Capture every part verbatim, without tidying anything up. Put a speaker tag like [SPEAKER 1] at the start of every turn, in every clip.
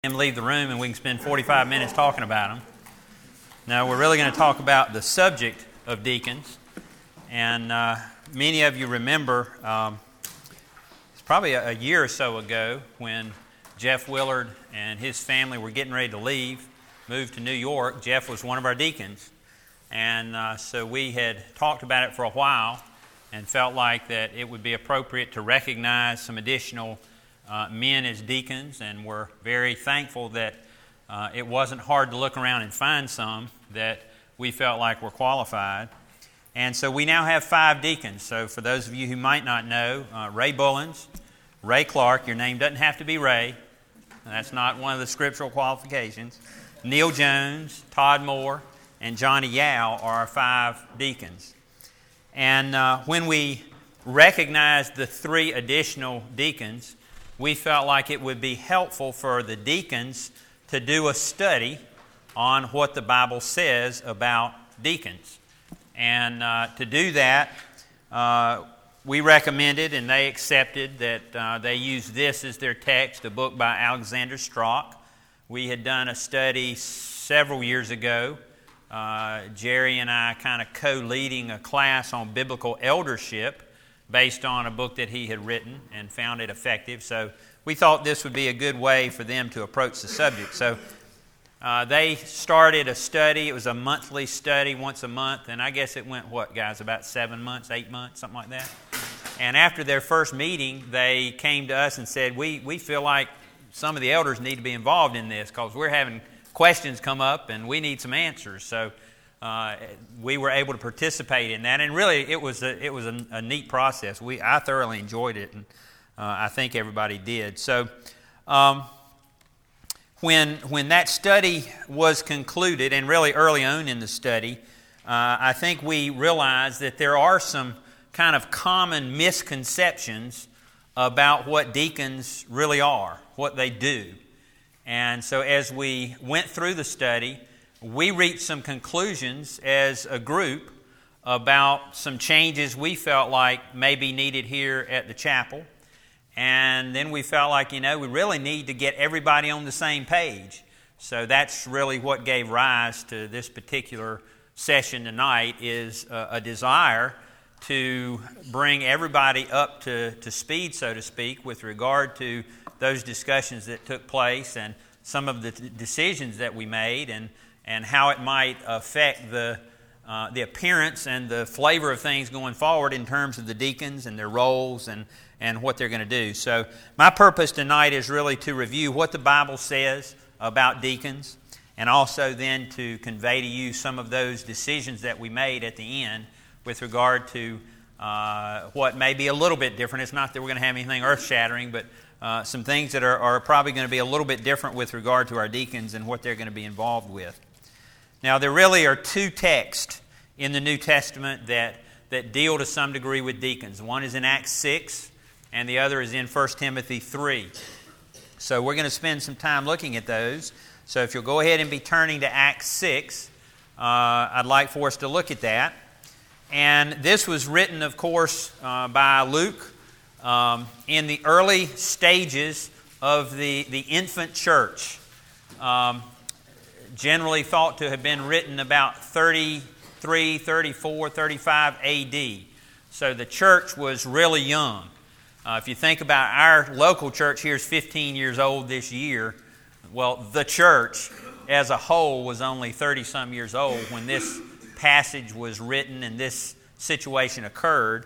[SPEAKER 1] Him leave the room and we can spend forty-five minutes talking about them. Now we're really going to talk about the subject of deacons, and uh, many of you remember um, it's probably a, a year or so ago when Jeff Willard and his family were getting ready to leave, move to New York. Jeff was one of our deacons, and uh, so we had talked about it for a while and felt like that it would be appropriate to recognize some additional Uh, men as deacons, and we're very thankful that uh, it wasn't hard to look around and find some that we felt like were qualified. And so we now have five deacons. So for those of you who might not know, uh, Ray Bullins, Ray Clark, your name doesn't have to be Ray. That's not one of the scriptural qualifications. Neil Jones, Todd Moore, and Johnny Yao are our five deacons. And uh, when we recognized the three additional deacons, we felt like it would be helpful for the deacons to do a study on what the Bible says about deacons. And uh, to do that, uh, we recommended and they accepted that uh, they use this as their text, a book by Alexander Strauch. We had done a study several years ago, uh, Jerry and I kind of co-leading a class on biblical eldership based on a book that he had written and found it effective. So we thought this would be a good way for them to approach the subject. So uh, they started a study. It was a monthly study, once a month. And I guess it went, what, guys, about seven months, eight months, something like that. And after their first meeting, they came to us and said, we, we feel like some of the elders need to be involved in this because we're having questions come up and we need some answers. So Uh, we were able to participate in that, and really it was a, it was a, a neat process. We I thoroughly enjoyed it, and uh, I think everybody did. So um, when when that study was concluded, and really early on in the study, uh, I think we realized that there are some kind of common misconceptions about what deacons really are, what they do. And so as we went through the study, we reached some conclusions as a group about some changes we felt like may be needed here at the chapel. And then we felt like, you know, we really need to get everybody on the same page. So that's really what gave rise to this particular session tonight, is a, a desire to bring everybody up to, to speed, so to speak, with regard to those discussions that took place and some of the t- decisions that we made, and and how it might affect the uh, the appearance and the flavor of things going forward in terms of the deacons and their roles and, and what they're going to do. So my purpose tonight is really to review what the Bible says about deacons, and also then to convey to you some of those decisions that we made at the end with regard to uh, what may be a little bit different. It's not that we're going to have anything earth-shattering, but uh, some things that are, are probably going to be a little bit different with regard to our deacons and what they're going to be involved with. Now, there really are two texts in the New Testament that, that deal to some degree with deacons. One is in Acts six, and the other is in First Timothy three. So we're going to spend some time looking at those. So if you'll go ahead and be turning to Acts six, uh, I'd like for us to look at that. And this was written, of course, uh, by Luke um, in the early stages of the, the infant church. Um, generally thought to have been written about thirty-three, thirty-four, thirty-five A D. So the church was really young. Uh, if you think about our local church here is fifteen years old this year. Well, the church as a whole was only thirty-some years old when this passage was written and this situation occurred.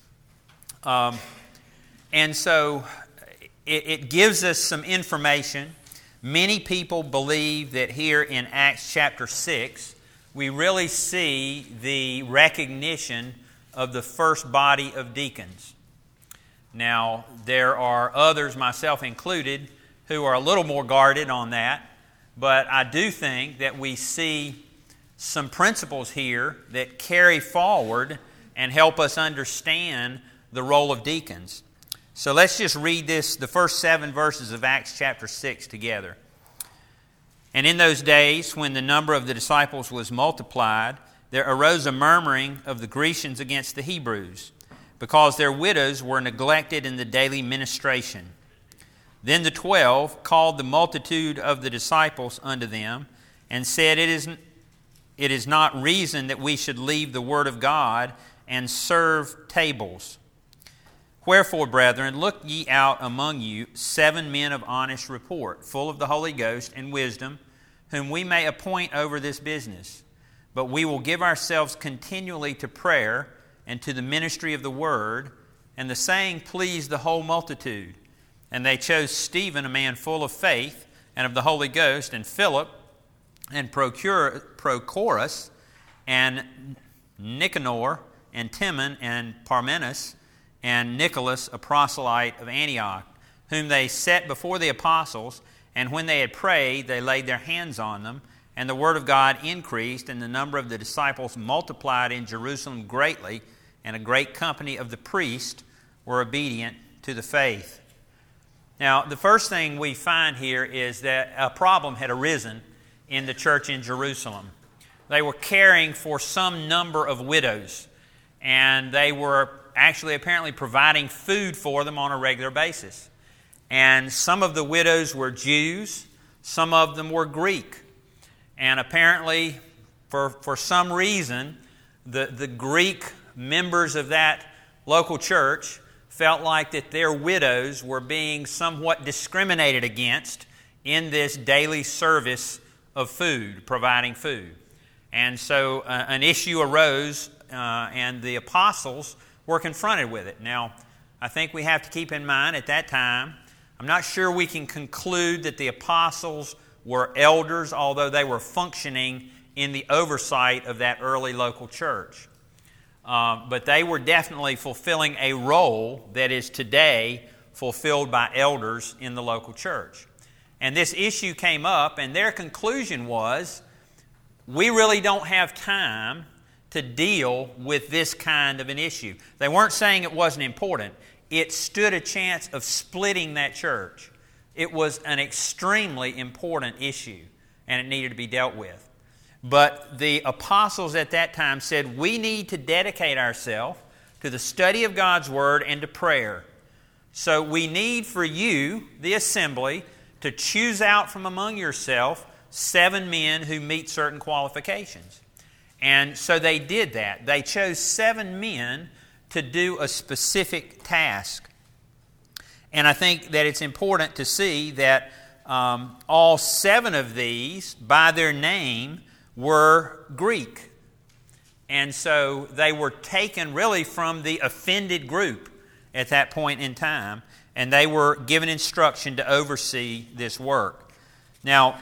[SPEAKER 1] Um, and so it, it gives us some information. Many people believe that here in Acts chapter six, we really see the recognition of the first body of deacons. Now, there are others, myself included, who are a little more guarded on that, but I do think that we see some principles here that carry forward and help us understand the role of deacons. So let's just read this, the first seven verses of Acts chapter six together. And in those days, when the number of the disciples was multiplied, there arose a murmuring of the Grecians against the Hebrews, because their widows were neglected in the daily ministration. Then the twelve called the multitude of the disciples unto them, and said, It is, it is not reason that we should leave the word of God and serve tables. Wherefore, brethren, look ye out among you seven men of honest report, full of the Holy Ghost and wisdom, whom we may appoint over this business. But we will give ourselves continually to prayer and to the ministry of the word. And the saying pleased the whole multitude. And they chose Stephen, a man full of faith and of the Holy Ghost, and Philip, and Prochorus, and Nicanor, and Timon, and Parmenas, and Nicholas, a proselyte of Antioch, whom they set before the apostles. And when they had prayed, they laid their hands on them. And the word of God increased, and the number of the disciples multiplied in Jerusalem greatly, and a great company of the priests were obedient to the faith. Now, the first thing we find here is that a problem had arisen in the church in Jerusalem. They were caring for some number of widows, and they were actually apparently providing food for them on a regular basis. And some of the widows were Jews, some of them were Greek. And apparently, for, for some reason, the, the Greek members of that local church felt like that their widows were being somewhat discriminated against in this daily service of food, providing food. And so uh, an issue arose, uh, and the apostles were confronted with it. Now, I think we have to keep in mind at that time, I'm not sure we can conclude that the apostles were elders, although they were functioning in the oversight of that early local church. Uh, but they were definitely fulfilling a role that is today fulfilled by elders in the local church. And this issue came up, and their conclusion was, we really don't have time to deal with this kind of an issue. They weren't saying it wasn't important. It stood a chance of splitting that church. It was an extremely important issue, and it needed to be dealt with. But the apostles at that time said, we need to dedicate ourselves to the study of God's Word and to prayer. So we need for you, the assembly, to choose out from among yourself seven men who meet certain qualifications. And so they did that. They chose seven men to do a specific task. And I think that it's important to see that um, all seven of these, by their name, were Greek. And so they were taken really from the offended group at that point in time, and they were given instruction to oversee this work. Now,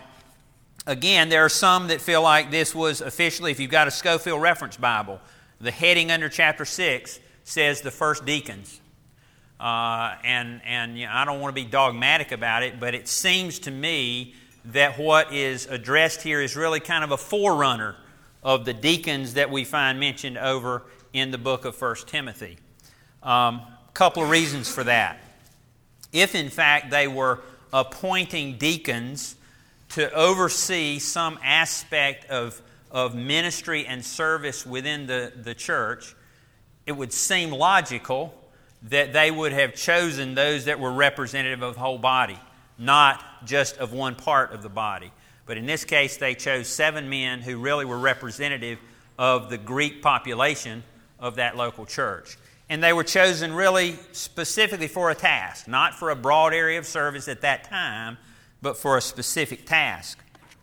[SPEAKER 1] again, there are some that feel like this was officially, if you've got a Scofield Reference Bible, the heading under chapter six says the first deacons. Uh, and and you know, I don't want to be dogmatic about it, but it seems to me that what is addressed here is really kind of a forerunner of the deacons that we find mentioned over in the book of First Timothy. A um, couple of reasons for that. If in fact they were appointing deacons to oversee some aspect of, of ministry and service within the, the church, it would seem logical that they would have chosen those that were representative of the whole body, not just of one part of the body. But in this case, they chose seven men who really were representative of the Greek population of that local church. And they were chosen really specifically for a task, not for a broad area of service at that time, but for a specific task.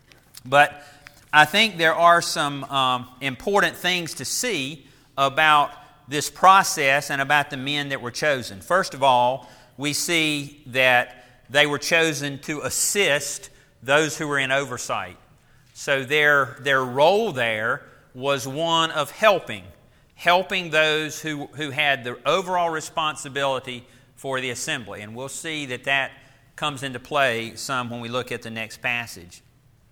[SPEAKER 1] But I think there are some um, important things to see about this process and about the men that were chosen. First of all, we see that they were chosen to assist those who were in oversight. So their, their role there was one of helping, helping those who, who had the overall responsibility for the assembly. And we'll see that that comes into play some when we look at the next passage.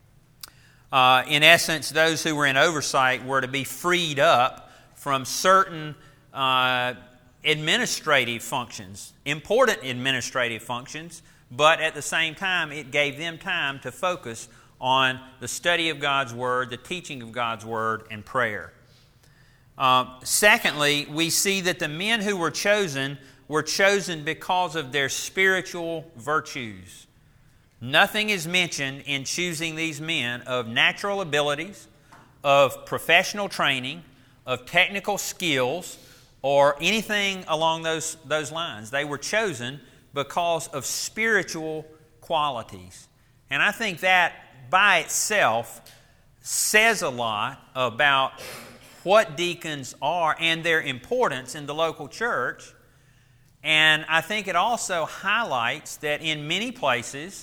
[SPEAKER 1] Uh, in essence, those who were in oversight were to be freed up from certain uh, administrative functions, important administrative functions, but at the same time, it gave them time to focus on the study of God's Word, the teaching of God's Word, and prayer. Uh, secondly, we see that the men who were chosen were chosen because of their spiritual virtues. Nothing is mentioned in choosing these men of natural abilities, of professional training, of technical skills, or anything along those, those lines. They were chosen because of spiritual qualities. And I think that by itself says a lot about what deacons are and their importance in the local church. And I think it also highlights that in many places,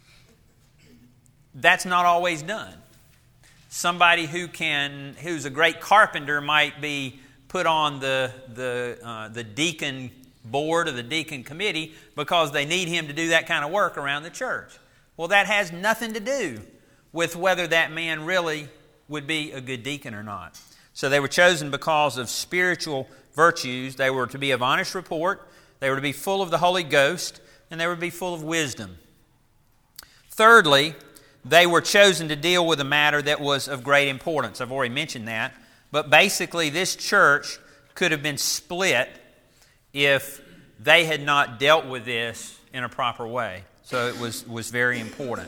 [SPEAKER 1] that's not always done. Somebody who can, who's a great carpenter might be put on the the uh, the deacon board or the deacon committee because they need him to do that kind of work around the church. Well, that has nothing to do with whether that man really would be a good deacon or not. So they were chosen because of spiritual virtues. They were to be of honest report. They were to be full of the Holy Ghost, and they were to be full of wisdom. Thirdly, they were chosen to deal with a matter that was of great importance. I've already mentioned that. But basically, this church could have been split if they had not dealt with this in a proper way. So it was, was very important.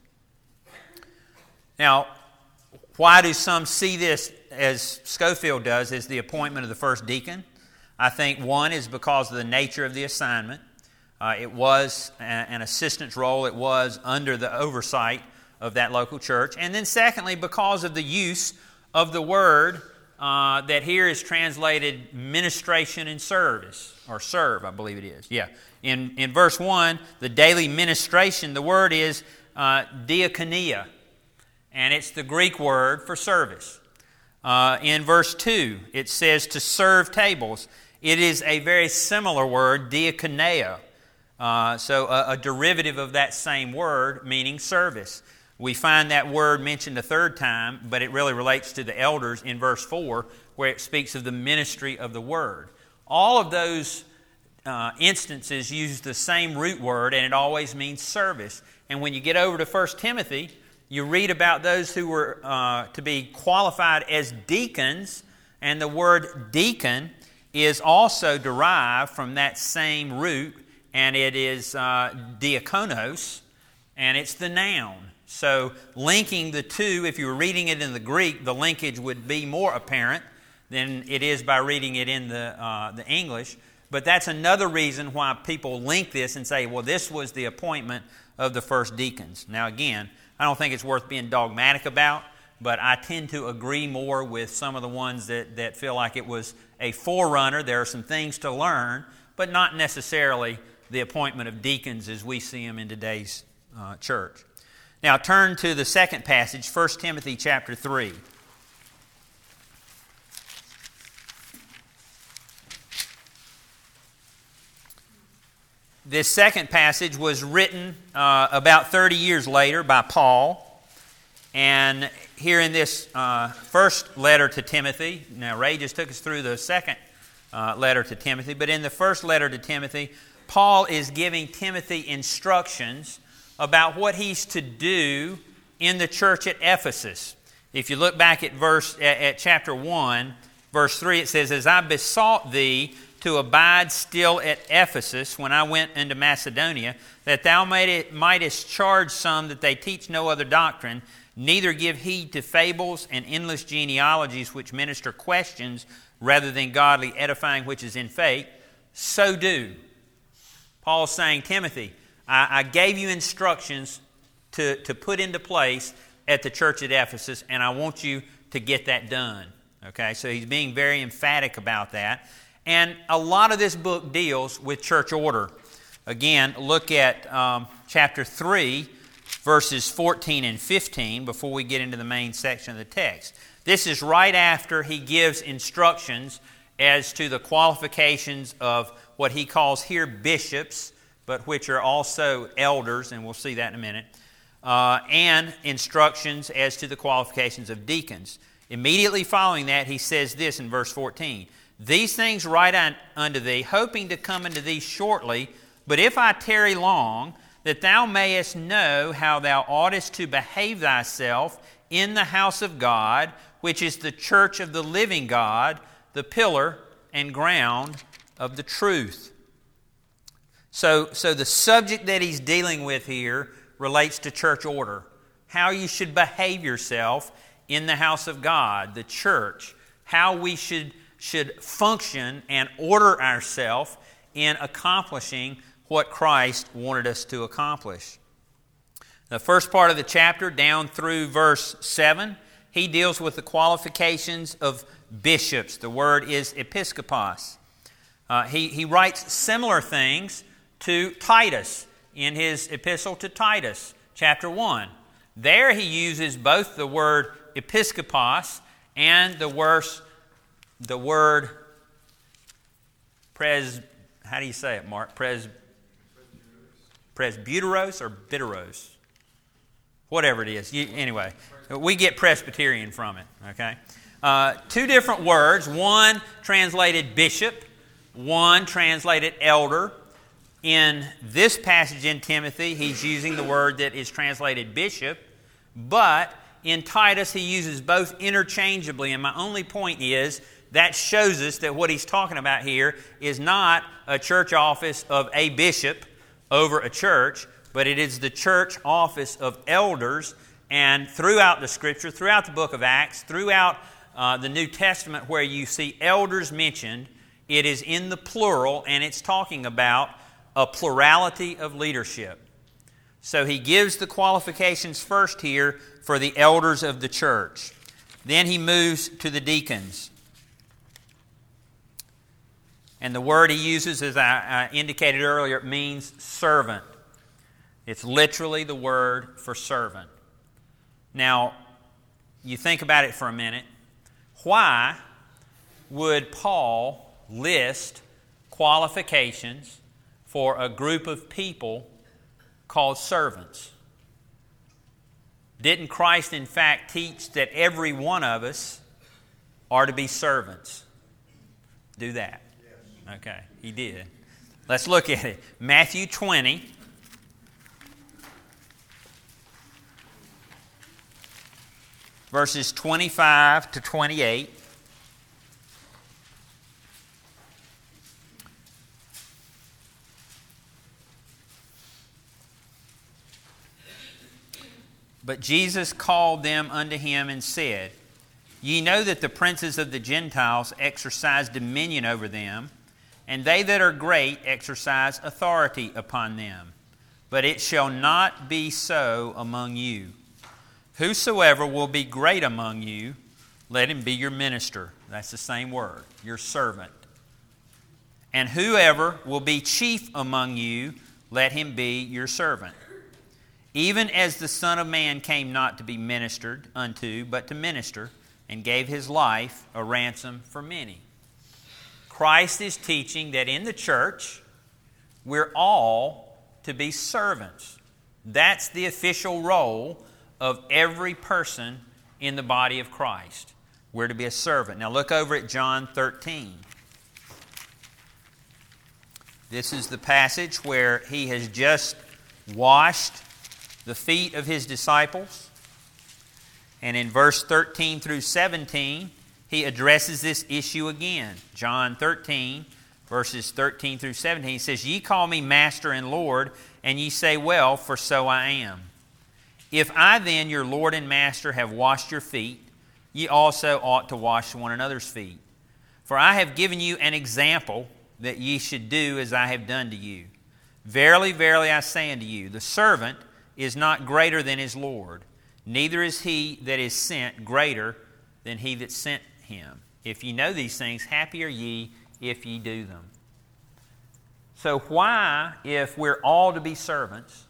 [SPEAKER 1] Now, why do some see this, as Scofield does, as the appointment of the first deacon? I think one is because of the nature of the assignment. Uh, it was a, an assistant's role. It was under the oversight of that local church. And then secondly, because of the use of the word uh, that here is translated ministration and service, or serve, I believe it is. Yeah. In, in verse one, the daily ministration, the word is uh, diakonia, and it's the Greek word for service. Uh, in verse two, it says to serve tables. It is a very similar word, diakonia, uh, so a, a derivative of that same word, meaning service. We find that word mentioned a third time, but it really relates to the elders in verse four, where it speaks of the ministry of the word. All of those uh, instances use the same root word, and it always means service. And when you get over to First Timothy, you read about those who were uh, to be qualified as deacons, and the word deacon is also derived from that same root, and it is uh, diakonos, and it's the noun. So linking the two, if you were reading it in the Greek, the linkage would be more apparent than it is by reading it in the uh, the English. But that's another reason why people link this and say, well, this was the appointment of the first deacons. Now again, I don't think it's worth being dogmatic about, but I tend to agree more with some of the ones that, that feel like it was a forerunner. There are some things to learn, but not necessarily the appointment of deacons as we see them in today's uh, church. Now turn to the second passage, First Timothy chapter three. This second passage was written uh, about thirty years later by Paul. And here in this uh, first letter to Timothy, now Ray just took us through the second uh, letter to Timothy, but in the first letter to Timothy, Paul is giving Timothy instructions about what he's to do in the church at Ephesus. If you look back at verse at, at chapter one, verse three, it says, "As I besought thee to abide still at Ephesus when I went into Macedonia, that thou mightest charge some that they teach no other doctrine, neither give heed to fables and endless genealogies which minister questions rather than godly edifying which is in faith, so do." Paul's saying, Timothy, I, I gave you instructions to, to put into place at the church at Ephesus, and I want you to get that done. Okay, so he's being very emphatic about that. And a lot of this book deals with church order. Again, look at um, chapter three, verses fourteen and fifteen before we get into the main section of the text. This is right after he gives instructions as to the qualifications of what he calls here bishops, but which are also elders, and we'll see that in a minute, uh, and instructions as to the qualifications of deacons. Immediately following that, he says this in verse fourteen, "These things write I unto thee, hoping to come unto thee shortly, but if I tarry long, that thou mayest know how thou oughtest to behave thyself in the house of God, which is the church of the living God, the pillar and ground of the truth." So, so the subject that he's dealing with here relates to church order. How you should behave yourself in the house of God, the church. How we should, should function and order ourselves in accomplishing what Christ wanted us to accomplish. The first part of the chapter, down through verse seven, he deals with the qualifications of bishops. The word is episkopos. Uh, he, he writes similar things to Titus in his epistle to Titus, chapter one. There he uses both the word episkopos and the word, the word pres, how do you say it, Mark? Pres, presbyteros or biteros? Whatever it is. You, anyway, we get Presbyterian from it, okay? Uh, two different words. One translated bishop, one translated elder. In this passage in Timothy, he's using the word that is translated bishop, but in Titus he uses both interchangeably, and my only point is that shows us that what he's talking about here is not a church office of a bishop over a church, but it is the church office of elders. And throughout the Scripture, throughout the book of Acts, throughout uh, the New Testament where you see elders mentioned, it is in the plural, and it's talking about a plurality of leadership. So he gives the qualifications first here for the elders of the church. Then he moves to the deacons. And the word he uses, as I indicated earlier, it means servant. It's literally the word for servant. Now, you think about it for a minute. Why would Paul list qualifications for a group of people called servants? Didn't Christ, in fact, teach that every one of us are to be servants? Do that. Yes. Okay, he did. Let's look at it. Matthew twenty. Verses twenty-five to twenty-eight. But Jesus called them unto him and said, Ye know that the princes of the Gentiles exercise dominion over them, and they that are great exercise authority upon them. But it shall not be so among you. Whosoever will be great among you, let him be your minister. That's the same word, your servant. And whoever will be chief among you, let him be your servant. Even as the Son of Man came not to be ministered unto, but to minister, and gave his life a ransom for many. Christ is teaching that in the church, we're all to be servants. That's the official role of every person in the body of Christ. We're to be a servant. Now look over at John thirteen. This is the passage where he has just washed the feet of his disciples. And in verse thirteen through seventeen, he addresses this issue again. John thirteen, verses thirteen through seventeen, he says, Ye call me Master and Lord, and ye say, Well, for so I am. If I then, your Lord and Master, have washed your feet, ye also ought to wash one another's feet. For I have given you an example that ye should do as I have done to you. Verily, verily, I say unto you, the servant is not greater than his Lord, neither is he that is sent greater than he that sent him. If ye know these things, happy are ye if ye do them. So why, if we're all to be servants,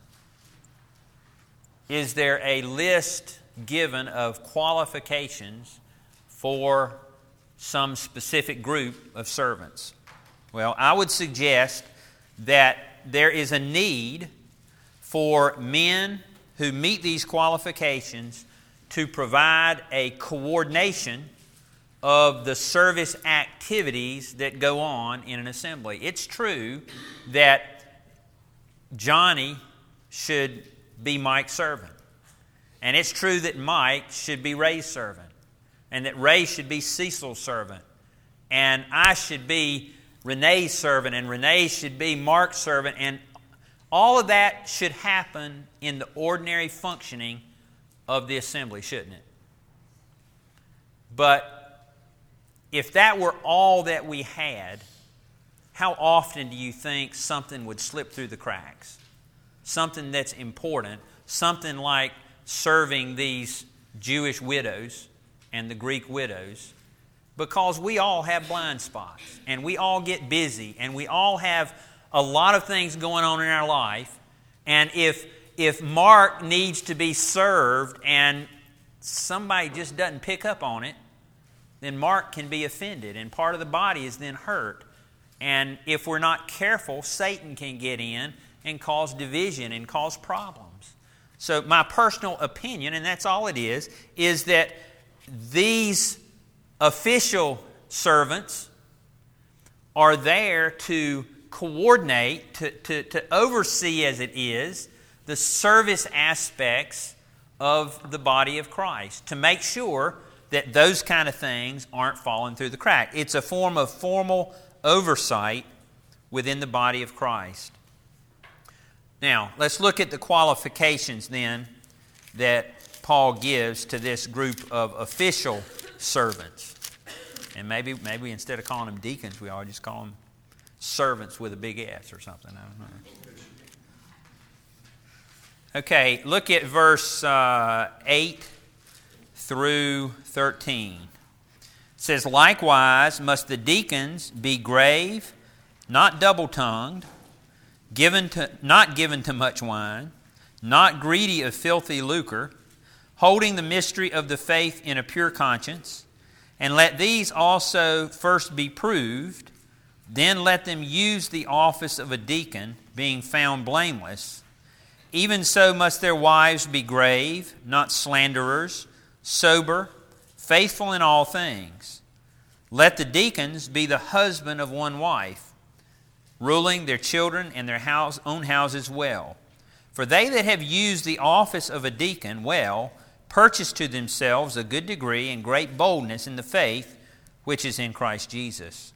[SPEAKER 1] is there a list given of qualifications for some specific group of servants? Well, I would suggest that there is a need for men who meet these qualifications to provide a coordination of the service activities that go on in an assembly. It's true that Johnny should be Mike's servant. And it's true that Mike should be Ray's servant. And that Ray should be Cecil's servant. And I should be Renee's servant, and Renee should be Mark's servant, and all of that should happen in the ordinary functioning of the assembly, shouldn't it? But if that were all that we had, how often do you think something would slip through the cracks? Something that's important, something like serving these Jewish widows and the Greek widows, because we all have blind spots, and we all get busy, and we all have a lot of things going on in our life. And if if Mark needs to be served and somebody just doesn't pick up on it, then Mark can be offended, and part of the body is then hurt. And if we're not careful, Satan can get in and cause division and cause problems. So my personal opinion, and that's all it is, is that these official servants are there to coordinate, to, to, to oversee, as it is, the service aspects of the body of Christ, to make sure that those kind of things aren't falling through the crack. It's a form of formal oversight within the body of Christ. Now, let's look at the qualifications then that Paul gives to this group of official servants. And maybe maybe instead of calling them deacons, we ought to just call them servants with a big S or something. I don't know. Okay, look at verse uh, eight through thirteen. It says, "Likewise must the deacons be grave, not double-tongued, given to, not given to much wine, not greedy of filthy lucre, holding the mystery of the faith in a pure conscience. And let these also first be proved, then let them use the office of a deacon, being found blameless. Even so must their wives be grave, not slanderers, sober, faithful in all things. Let the deacons be the husband of one wife, ruling their children and their house, own houses well. For they that have used the office of a deacon well purchase to themselves a good degree and great boldness in the faith which is in Christ Jesus."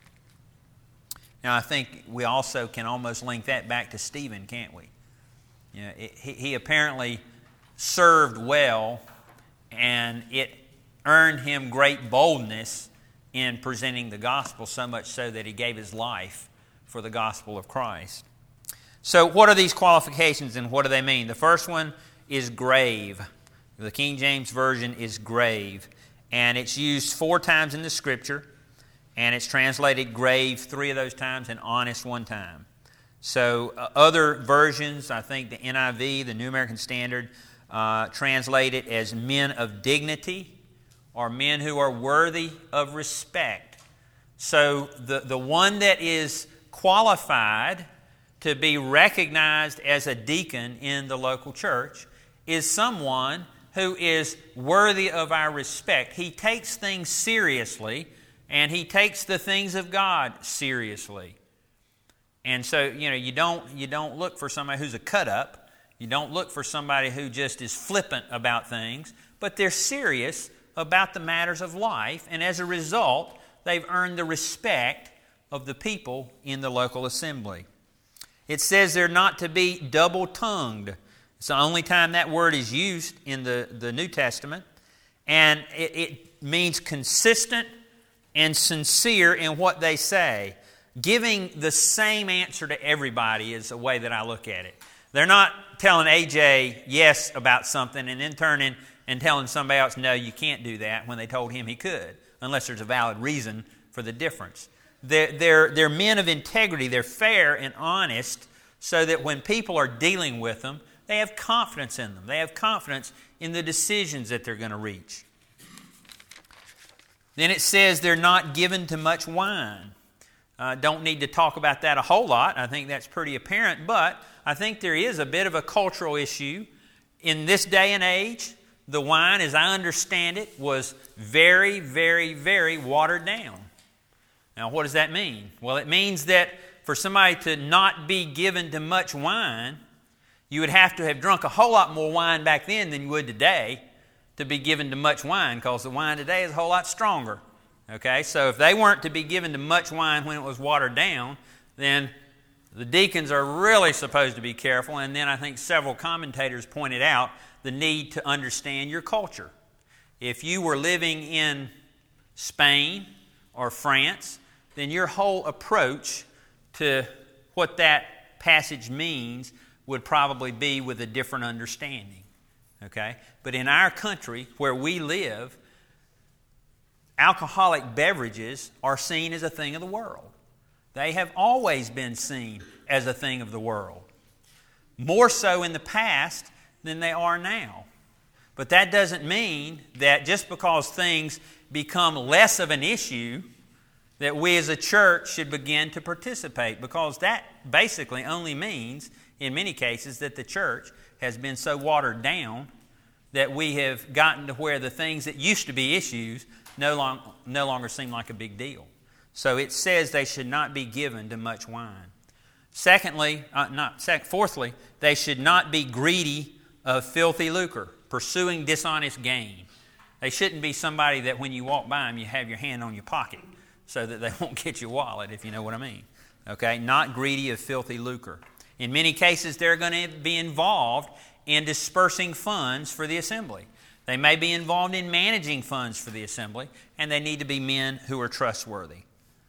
[SPEAKER 1] Now, I think we also can almost link that back to Stephen, can't we? You know, it, he, he apparently served well, and it earned him great boldness in presenting the gospel, so much so that he gave his life for the gospel of Christ. So what are these qualifications and what do they mean? The first one is grave. The King James Version is grave, and it's used four times in the Scripture, and it's translated grave three of those times and honest one time. So uh, other versions, I think the N I V, the New American Standard, uh, translate it as men of dignity or men who are worthy of respect. So the, the one that is qualified to be recognized as a deacon in the local church is someone who is worthy of our respect. He takes things seriously, and he takes the things of God seriously. And so, you know, you don't you don't look for somebody who's a cut-up. You don't look for somebody who just is flippant about things, but they're serious about the matters of life, and as a result, they've earned the respect of the people in the local assembly. It says they're not to be double-tongued. It's the only time that word is used in the, the New Testament. And it, it means consistent and sincere in what they say. Giving the same answer to everybody is the way that I look at it. They're not telling A J yes about something and then turning and telling somebody else, no, you can't do that, when they told him he could, unless there's a valid reason for the difference. They're, they're, they're men of integrity. They're fair and honest, so that when people are dealing with them, they have confidence in them. They have confidence in the decisions that they're going to reach. Then it says they're not given to much wine. Uh, don't need to talk about that a whole lot. I think that's pretty apparent. But I think there is a bit of a cultural issue. In this day and age, the wine, as I understand it, was very, very, very watered down. Now, what does that mean? Well, it means that for somebody to not be given to much wine, you would have to have drunk a whole lot more wine back then than you would today to be given to much wine, because the wine today is a whole lot stronger Okay, so if they weren't to be given to much wine when it was watered down, then the deacons are really supposed to be careful. And then I think several commentators pointed out the need to understand your culture. If you were living in Spain or France, then your whole approach to what that passage means would probably be with a different understanding. Okay? But in our country, where we live, alcoholic beverages are seen as a thing of the world. They have always been seen as a thing of the world. More so in the past than they are now. But that doesn't mean that just because things become less of an issue, that we as a church should begin to participate, because that basically only means, in many cases, that the church has been so watered down that we have gotten to where the things that used to be issues no, long, no longer seem like a big deal. So it says they should not be given to much wine. Secondly, uh, not sec- fourthly, they should not be greedy of filthy lucre, pursuing dishonest gain. They shouldn't be somebody that when you walk by them, you have your hand on your pocket so that they won't get your wallet, if you know what I mean. Okay, not greedy of filthy lucre. In many cases, they're going to be involved in dispersing funds for the assembly. They may be involved in managing funds for the assembly, and they need to be men who are trustworthy.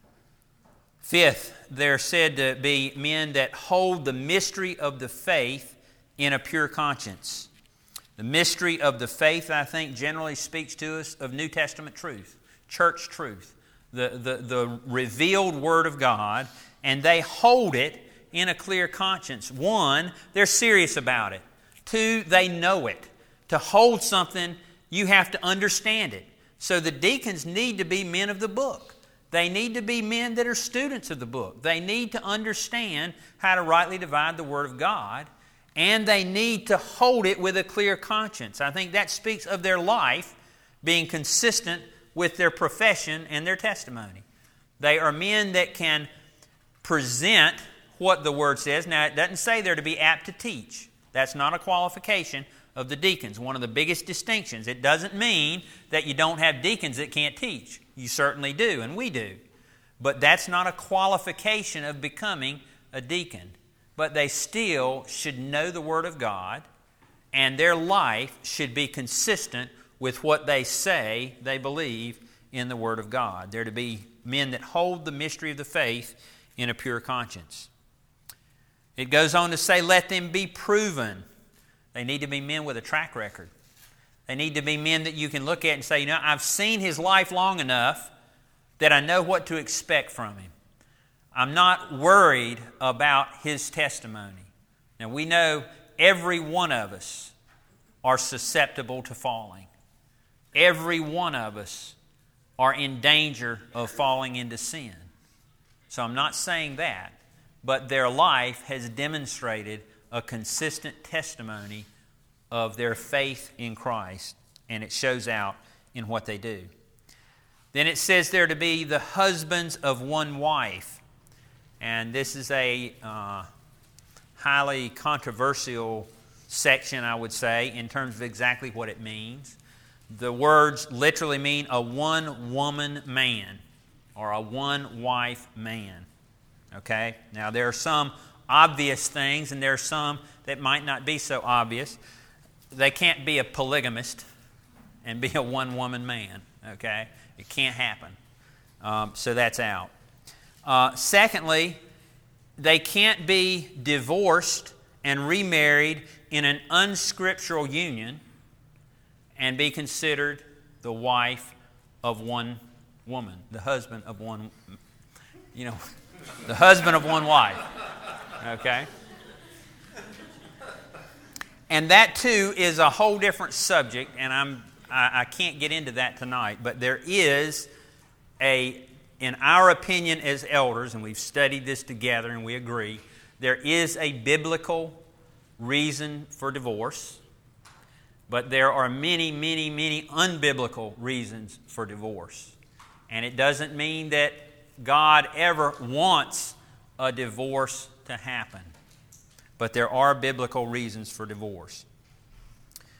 [SPEAKER 1] Fifth, they're said to be men that hold the mystery of the faith in a pure conscience. The mystery of the faith, I think, generally speaks to us of New Testament truth, church truth, the, the, the revealed Word of God, and they hold it in a clear conscience. One, they're serious about it. Two, they know it. To hold something, you have to understand it. So the deacons need to be men of the book. They need to be men that are students of the book. They need to understand how to rightly divide the Word of God, and they need to hold it with a clear conscience. I think that speaks of their life being consistent with their profession and their testimony. They are men that can present what the Word says. Now, it doesn't say they're to be apt to teach. That's not a qualification of the deacons. One of the biggest distinctions. It doesn't mean that you don't have deacons that can't teach. You certainly do, and we do. But that's not a qualification of becoming a deacon. But they still should know the Word of God, and their life should be consistent with what they say they believe in the Word of God. They're to be men that hold the mystery of the faith in a pure conscience. It goes on to say, let them be proven. They need to be men with a track record. They need to be men that you can look at and say, you know, I've seen his life long enough that I know what to expect from him. I'm not worried about his testimony. Now, we know every one of us are susceptible to falling. Every one of us are in danger of falling into sin. So I'm not saying that, but their life has demonstrated a consistent testimony of their faith in Christ, and it shows out in what they do. Then it says they're to be the husbands of one wife. And this is a uh, highly controversial section, I would say, in terms of exactly what it means. The words literally mean a one-woman man or a one-wife man. Okay? Now, there are some obvious things, and there are some that might not be so obvious. They can't be a polygamist and be a one-woman man. Okay? It can't happen. Um, so that's out. Uh, secondly, they can't be divorced and remarried in an unscriptural union and be considered the wife of one woman, the husband of one, you know, the husband of one wife. Okay? And that too is a whole different subject, and I'm I, I can't get into that tonight, but there is a, in our opinion as elders, and we've studied this together and we agree, there is a biblical reason for divorce, but there are many, many, many unbiblical reasons for divorce. And it doesn't mean that God ever wants a divorce to happen, but there are biblical reasons for divorce.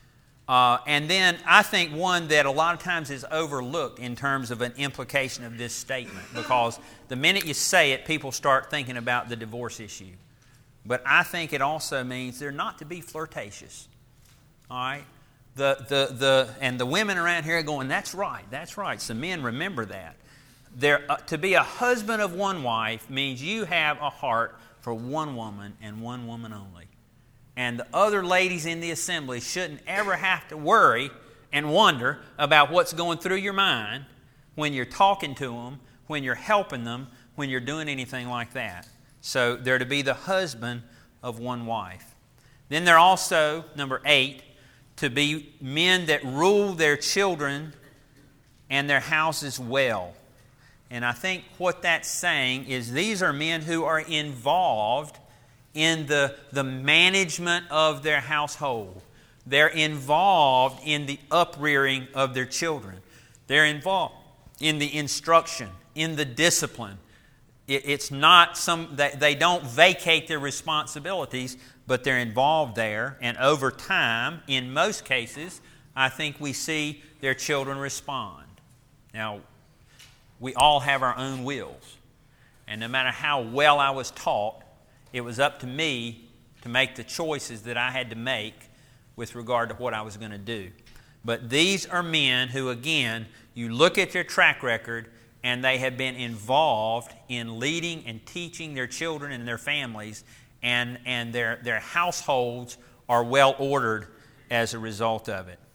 [SPEAKER 1] Uh, and then I think one that a lot of times is overlooked in terms of an implication of this statement, because the minute you say it, people start thinking about the divorce issue. But I think it also means they're not to be flirtatious. All right? The, the, the, and the women around here are going, that's right, that's right. So men, remember that. There, uh, to be a husband of one wife means you have a heart for one woman and one woman only. And the other ladies in the assembly shouldn't ever have to worry and wonder about what's going through your mind when you're talking to them, when you're helping them, when you're doing anything like that. So they're to be the husband of one wife. Then they're also, number eight, to be men that rule their children and their houses well. And I think what that's saying is these are men who are involved in the, the management of their household. They're involved in the uprearing of their children. They're involved in the instruction, in the discipline. It, it's not some, they, they don't vacate their responsibilities, but they're involved there. And over time, in most cases, I think we see their children respond. Now, we all have our own wills. And no matter how well I was taught, it was up to me to make the choices that I had to make with regard to what I was going to do. But these are men who, again, you look at their track record and they have been involved in leading and teaching their children and their families, and, and their, their households are well ordered as a result of it.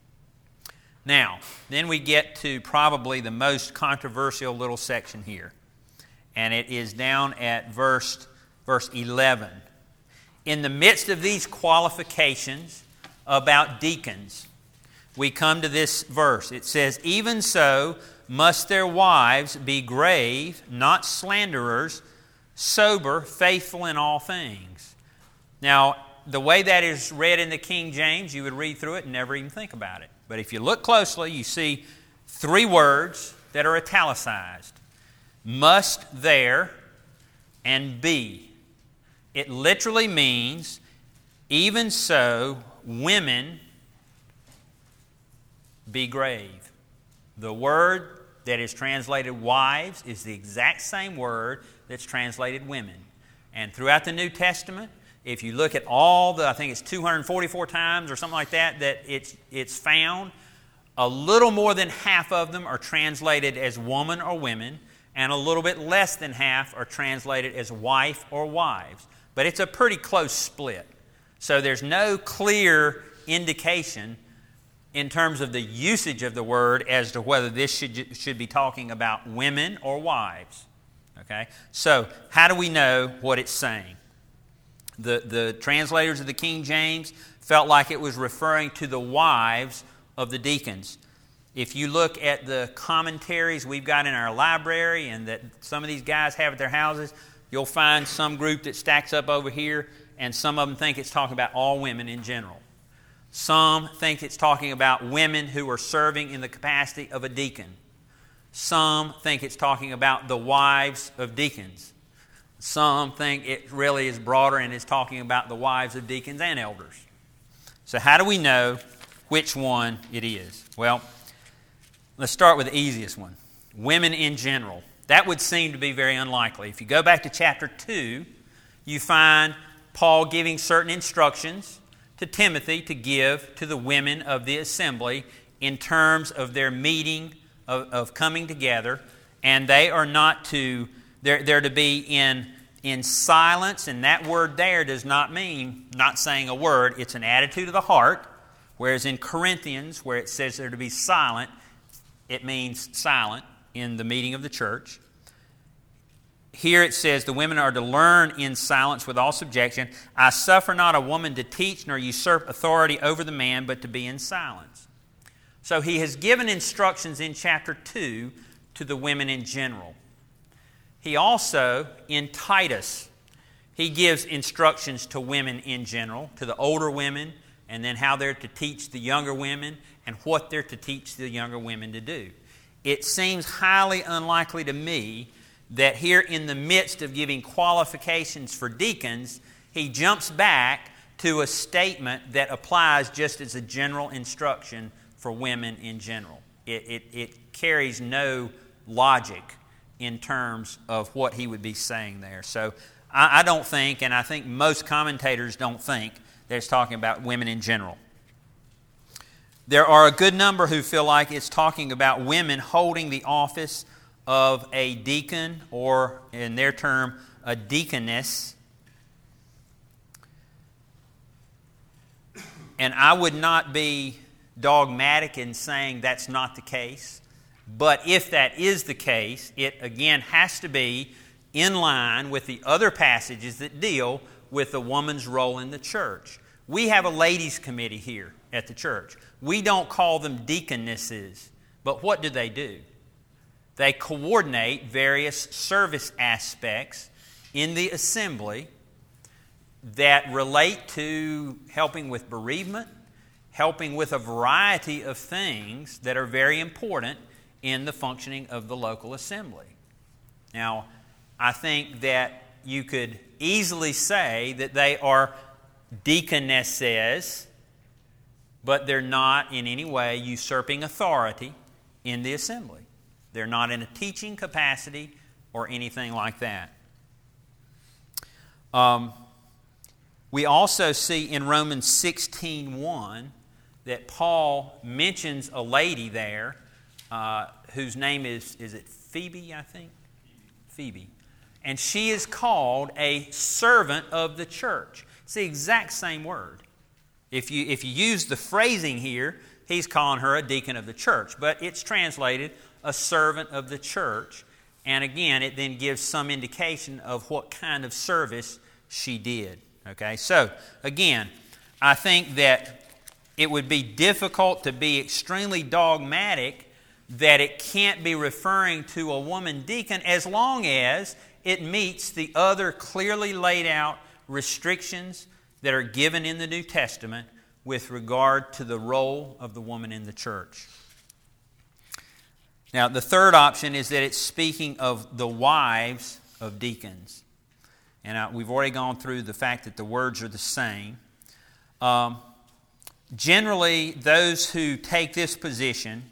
[SPEAKER 1] Now, then we get to probably the most controversial little section here. And it is down at verse Verse eleven. In the midst of these qualifications about deacons, we come to this verse. It says, even so must their wives be grave, not slanderers, sober, faithful in all things. Now, the way that is read in the King James, you would read through it and never even think about it. But if you look closely, you see three words that are italicized. Must, there, and be. It literally means, even so, women be grave. The word that is translated wives is the exact same word that's translated women. And throughout the New Testament, if you look at all the, I think it's two hundred forty-four times or something like that, that it's, it's found, a little more than half of them are translated as woman or women, and a little bit less than half are translated as wife or wives. But it's a pretty close split. So there's no clear indication in terms of the usage of the word as to whether this should, should be talking about women or wives. Okay? So how do we know what it's saying? The, the translators of the King James felt like it was referring to the wives of the deacons. If you look at the commentaries we've got in our library and that some of these guys have at their houses, you'll find some group that stacks up over here, and some of them think it's talking about all women in general. Some think it's talking about women who are serving in the capacity of a deacon. Some think it's talking about the wives of deacons. Some think it really is broader and is talking about the wives of deacons and elders. So how do we know which one it is? Well, let's start with the easiest one. Women in general. That would seem to be very unlikely. If you go back to chapter two, you find Paul giving certain instructions to Timothy to give to the women of the assembly in terms of their meeting, of, of coming together. And they are not to, they're, they're to be in, in silence. And that word there does not mean not saying a word. It's an attitude of the heart. Whereas in Corinthians, where it says they're to be silent, it means silent in the meeting of the church. Here it says the women are to learn in silence with all subjection. I suffer not a woman to teach nor usurp authority over the man, but to be in silence. So he has given instructions in chapter two to the women in general. He also, in Titus, he gives instructions to women in general, to the older women, and then how they're to teach the younger women and what they're to teach the younger women to do. It seems highly unlikely to me that here in the midst of giving qualifications for deacons, he jumps back to a statement that applies just as a general instruction for women in general. It, it, it carries no logic in terms of what he would be saying there. So I, I don't think, and I think most commentators don't think, that it's talking about women in general. There are a good number who feel like it's talking about women holding the office of a deacon, or in their term, a deaconess. And I would not be dogmatic in saying that's not the case. But if that is the case, it again has to be in line with the other passages that deal with the woman's role in the church. We have a ladies' committee here at the church. We don't call them deaconesses, but what do they do? They coordinate various service aspects in the assembly that relate to helping with bereavement, helping with a variety of things that are very important in the functioning of the local assembly. Now, I think that you could easily say that they are deaconesses, but they're not in any way usurping authority in the assembly. They're not in a teaching capacity or anything like that. Um, we also see in Romans sixteen one that Paul mentions a lady there uh, whose name is, is it Phoebe, I think? Phoebe. And she is called a servant of the church. It's the exact same word. If you, if you use the phrasing here, he's calling her a deacon of the church. But it's translated a servant of the church. And again, it then gives some indication of what kind of service she did. Okay, so again, I think that it would be difficult to be extremely dogmatic that it can't be referring to a woman deacon as long as it meets the other clearly laid out restrictions that are given in the New Testament with regard to the role of the woman in the church. Now, the third option is that it's speaking of the wives of deacons. And uh, we've already gone through the fact that the words are the same. Um, generally, those who take this position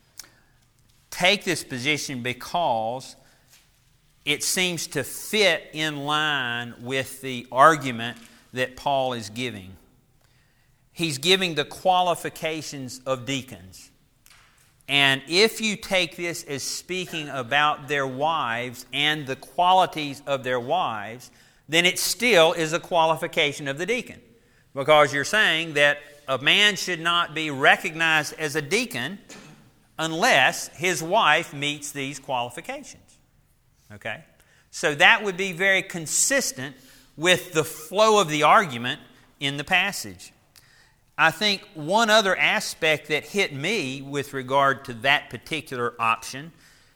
[SPEAKER 1] take this position because it seems to fit in line with the argument that Paul is giving. He's giving the qualifications of deacons. And if you take this as speaking about their wives and the qualities of their wives, then it still is a qualification of the deacon. Because you're saying that a man should not be recognized as a deacon unless his wife meets these qualifications. Okay? So that would be very consistent with the flow of the argument in the passage. I think one other aspect that hit me with regard to that particular option,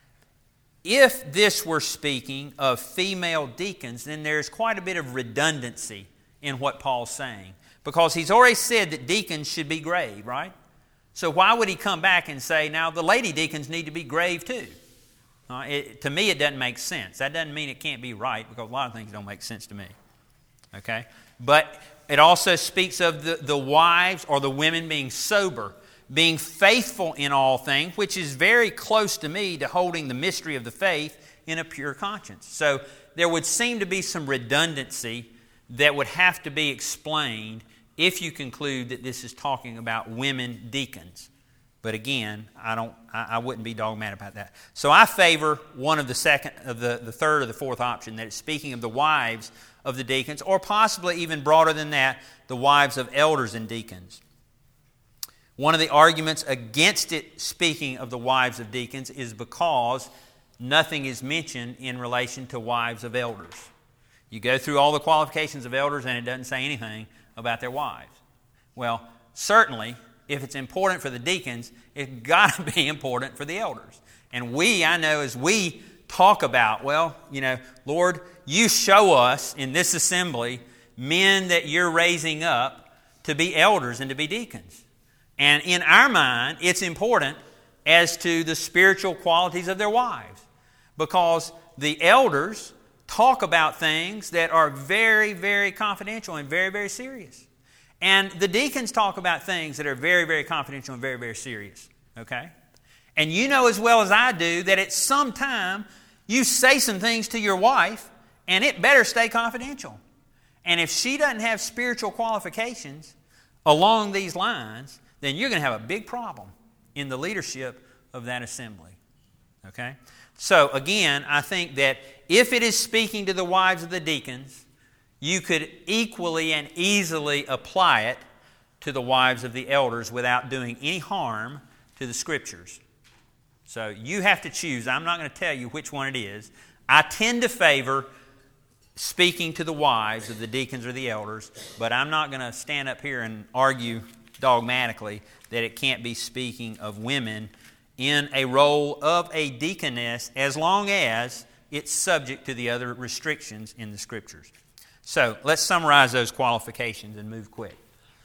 [SPEAKER 1] if this were speaking of female deacons, then there's quite a bit of redundancy in what Paul's saying. Because he's already said that deacons should be grave, right? So why would he come back and say, now the lady deacons need to be grave too? Uh, it, to me, it doesn't make sense. That doesn't mean it can't be right, because a lot of things don't make sense to me. Okay? But it also speaks of the, the wives or the women being sober, being faithful in all things, which is very close to me to holding the mystery of the faith in a pure conscience. So there would seem to be some redundancy that would have to be explained if you conclude that this is talking about women deacons. But again, I don't. I, I wouldn't be dogmatic about that. So I favor one of the second, of the, the third or the fourth option, that it's speaking of the wives of the deacons, or possibly even broader than that, the wives of elders and deacons. One of the arguments against it speaking of the wives of deacons is because nothing is mentioned in relation to wives of elders. You go through all the qualifications of elders and it doesn't say anything about their wives. Well, certainly, if it's important for the deacons, it's got to be important for the elders. And we, I know, as we talk about, well, you know, Lord, you show us in this assembly men that you're raising up to be elders and to be deacons. And in our mind, it's important as to the spiritual qualities of their wives. Because the elders talk about things that are very, very confidential and very, very serious. And the deacons talk about things that are very, very confidential and very, very serious. Okay? And you know as well as I do that at some time you say some things to your wife and it better stay confidential. And if she doesn't have spiritual qualifications along these lines, then you're going to have a big problem in the leadership of that assembly. Okay? So again, I think that if it is speaking to the wives of the deacons, you could equally and easily apply it to the wives of the elders without doing any harm to the Scriptures. So you have to choose. I'm not going to tell you which one it is. I tend to favor speaking to the wives of the deacons or the elders, but I'm not going to stand up here and argue dogmatically that it can't be speaking of women in a role of a deaconess as long as it's subject to the other restrictions in the Scriptures. So let's summarize those qualifications and move quick.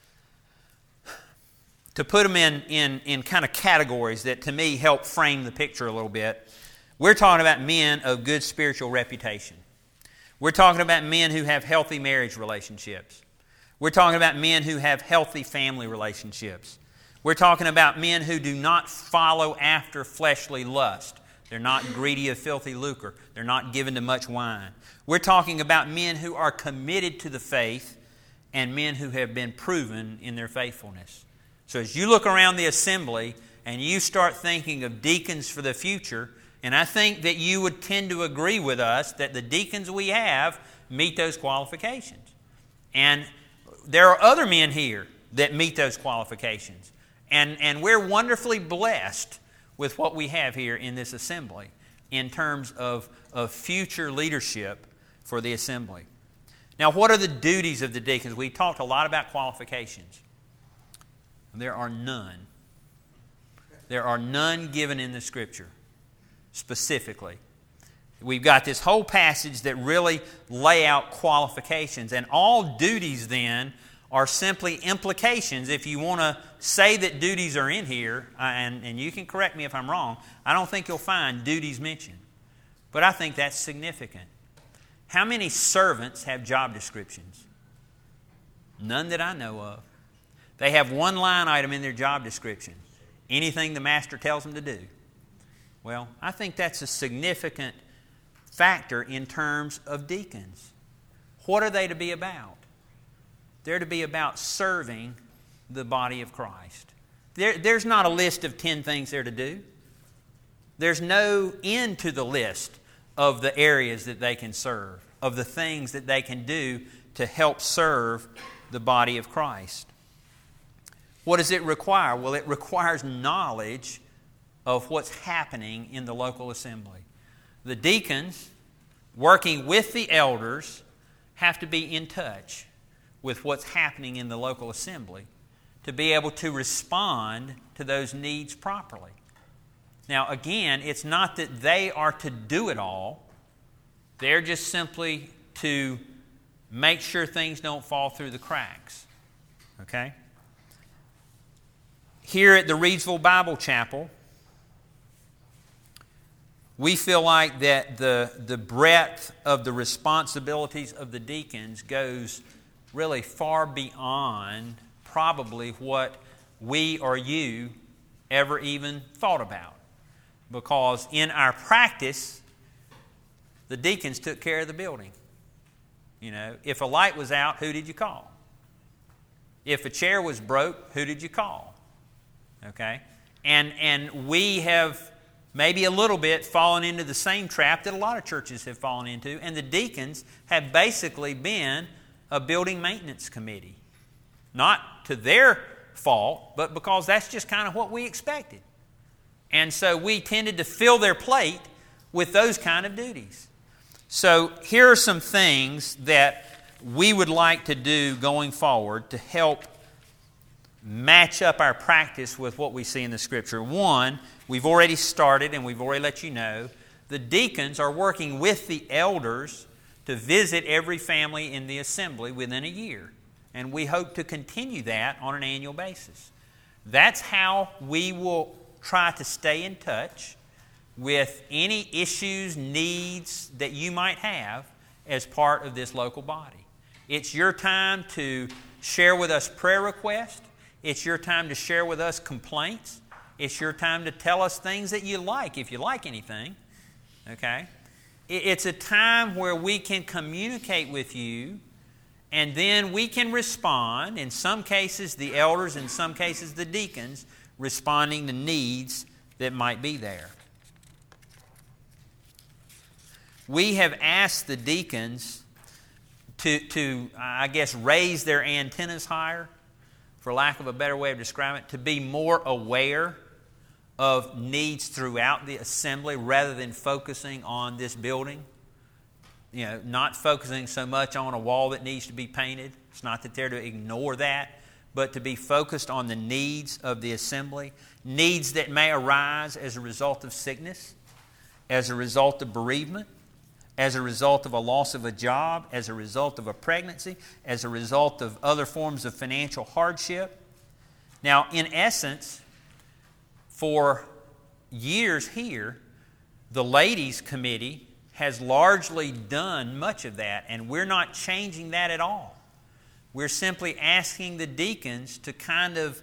[SPEAKER 1] To put them in, in, in kind of categories that to me help frame the picture a little bit, we're talking about men of good spiritual reputation. We're talking about men who have healthy marriage relationships. We're talking about men who have healthy family relationships. We're talking about men who do not follow after fleshly lust. They're not greedy of filthy lucre. They're not given to much wine. We're talking about men who are committed to the faith and men who have been proven in their faithfulness. So as you look around the assembly and you start thinking of deacons for the future, and I think that you would tend to agree with us that the deacons we have meet those qualifications. And there are other men here that meet those qualifications. And, and we're wonderfully blessed with what we have here in this assembly in terms of, of future leadership for the assembly. Now, what are the duties of the deacons? We talked a lot about qualifications. There are none. There are none given in the Scripture specifically. We've got this whole passage that really lay out qualifications, and all duties then are simply implications. If you want to say that duties are in here, and, and you can correct me if I'm wrong, I don't think you'll find duties mentioned. But I think that's significant. How many servants have job descriptions? None that I know of. They have one line item in their job description. Anything the master tells them to do. Well, I think that's a significant factor in terms of deacons. What are they to be about? They're to be about serving the body of Christ. There, there's not a list of ten things they're to do. There's no end to the list of the areas that they can serve, of the things that they can do to help serve the body of Christ. What does it require? Well, it requires knowledge of what's happening in the local assembly. The deacons, working with the elders, have to be in touch with what's happening in the local assembly to be able to respond to those needs properly. Now, again, it's not that they are to do it all. They're just simply to make sure things don't fall through the cracks. Okay? Here at the Reidsville Bible Chapel, we feel like that the, the breadth of the responsibilities of the deacons goes really far beyond probably what we or you ever even thought about. Because in our practice, the deacons took care of the building. You know, if a light was out, who did you call? If a chair was broke, who did you call? Okay? And and we have maybe a little bit fallen into the same trap that a lot of churches have fallen into, and the deacons have basically been a building maintenance committee. Not to their fault, but because that's just kind of what we expected. And so we tended to fill their plate with those kind of duties. So here are some things that we would like to do going forward to help match up our practice with what we see in the Scripture. One, we've already started and we've already let you know, the deacons are working with the elders to visit every family in the assembly within a year. And we hope to continue that on an annual basis. That's how we will try to stay in touch with any issues, needs that you might have as part of this local body. It's your time to share with us prayer requests. It's your time to share with us complaints. It's your time to tell us things that you like, if you like anything. Okay? It's a time where we can communicate with you, and then we can respond. In some cases, the elders, in some cases, the deacons, responding to needs that might be there. We have asked the deacons to, to, I guess, raise their antennas higher, for lack of a better way of describing it, to be more aware of needs throughout the assembly rather than focusing on this building. You know, not focusing so much on a wall that needs to be painted. It's not that they're to ignore that, but to be focused on the needs of the assembly, needs that may arise as a result of sickness, as a result of bereavement, as a result of a loss of a job, as a result of a pregnancy, as a result of other forms of financial hardship. Now, in essence, for years here, the ladies' committee has largely done much of that, and we're not changing that at all. We're simply asking the deacons to kind of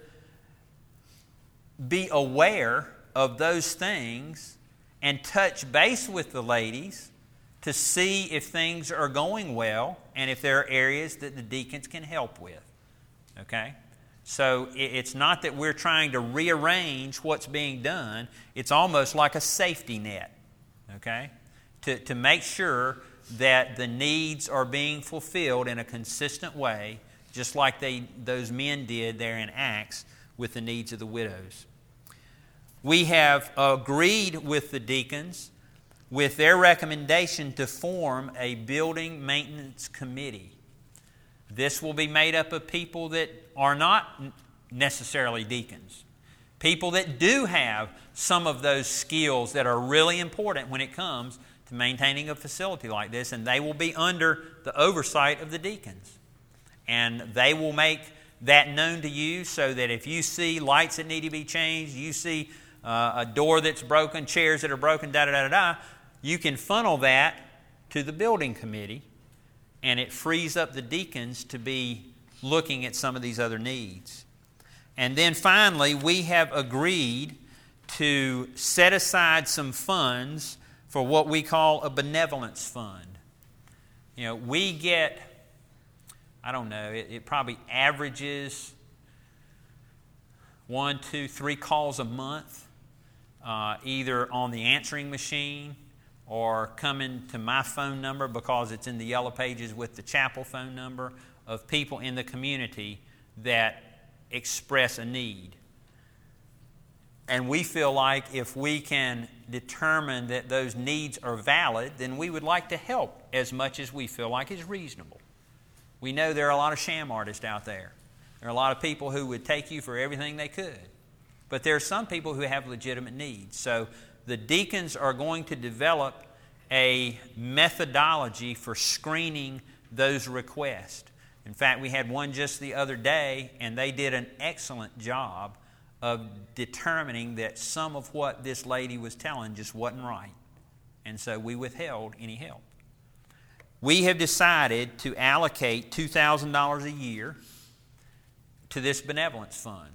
[SPEAKER 1] be aware of those things and touch base with the ladies to see if things are going well and if there are areas that the deacons can help with. Okay? So it's not that we're trying to rearrange what's being done. It's almost like a safety net. Okay? To, to make sure that the needs are being fulfilled in a consistent way, just like they those men did there in Acts with the needs of the widows. We have agreed with the deacons with their recommendation to form a building maintenance committee. This will be made up of people that are not necessarily deacons, people that do have some of those skills that are really important when it comes to maintaining a facility like this, and they will be under the oversight of the deacons. And they will make that known to you so that if you see lights that need to be changed, you see uh, a door that's broken, chairs that are broken, da-da-da-da-da, you can funnel that to the building committee, and it frees up the deacons to be looking at some of these other needs. And then finally, we have agreed to set aside some funds for what we call a benevolence fund. You know, we get, I don't know, it, it probably averages one, two, three calls a month, uh, either on the answering machine or coming to my phone number because it's in the yellow pages with the chapel phone number, of people in the community that express a need. And we feel like if we can determine that those needs are valid, then we would like to help as much as we feel like is reasonable. We know there are a lot of sham artists out there. There are a lot of people who would take you for everything they could. But there are some people who have legitimate needs. So the deacons are going to develop a methodology for screening those requests. In fact, we had one just the other day, and they did an excellent job of determining that some of what this lady was telling just wasn't right. And so we withheld any help. We have decided to allocate two thousand dollars a year to this benevolence fund.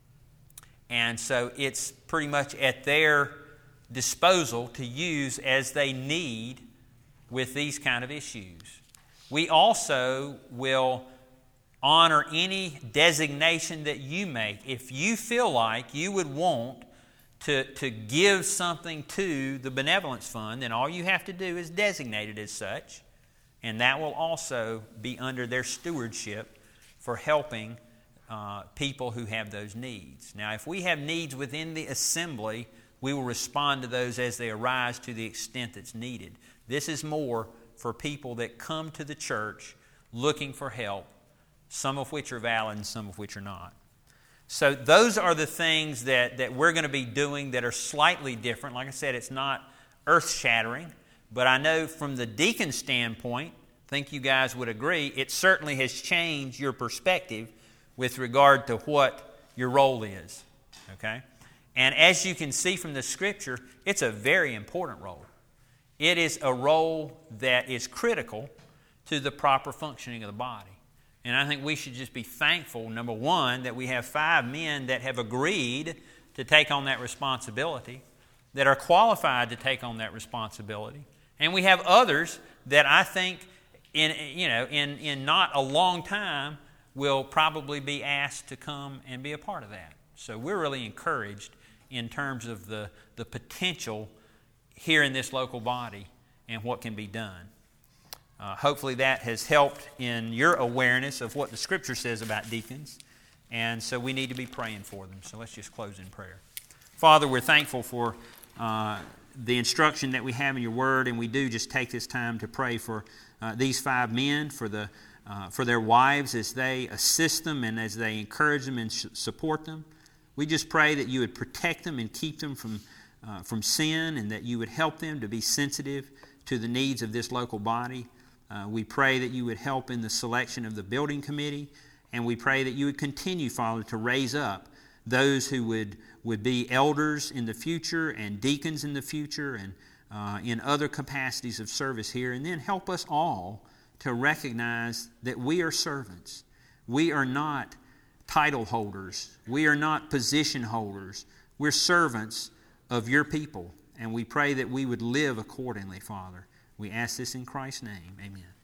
[SPEAKER 1] And so it's pretty much at their disposal to use as they need with these kind of issues. We also will honor any designation that you make. If you feel like you would want to, to give something to the benevolence fund, then all you have to do is designate it as such, and that will also be under their stewardship for helping uh, people who have those needs. Now, if we have needs within the assembly, we will respond to those as they arise to the extent that's needed. This is more for people that come to the church looking for help, some of which are valid and some of which are not. So those are the things that, that we're going to be doing that are slightly different. Like I said, it's not earth-shattering, but I know from the deacon standpoint, I think you guys would agree, it certainly has changed your perspective with regard to what your role is. Okay? And as you can see from the Scripture, it's a very important role. It is a role that is critical to the proper functioning of the body. And I think we should just be thankful, number one, that we have five men that have agreed to take on that responsibility, that are qualified to take on that responsibility. And we have others that I think in you know in, in not a long time will probably be asked to come and be a part of that. So we're really encouraged in terms of the, the potential here in this local body and what can be done. Uh, hopefully that has helped in your awareness of what the Scripture says about deacons. And so we need to be praying for them. So let's just close in prayer. Father, we're thankful for uh, the instruction that we have in your Word, and we do just take this time to pray for uh, these five men, for the uh, for their wives as they assist them and as they encourage them and sh- support them. We just pray that you would protect them and keep them from uh, from sin, and that you would help them to be sensitive to the needs of this local body. Uh, we pray that you would help in the selection of the building committee, and we pray that you would continue, Father, to raise up those who would, would be elders in the future and deacons in the future and uh, in other capacities of service here. And then help us all to recognize that we are servants. We are not title holders. We are not position holders. We're servants of your people, and we pray that we would live accordingly, Father. We ask this in Christ's name. Amen.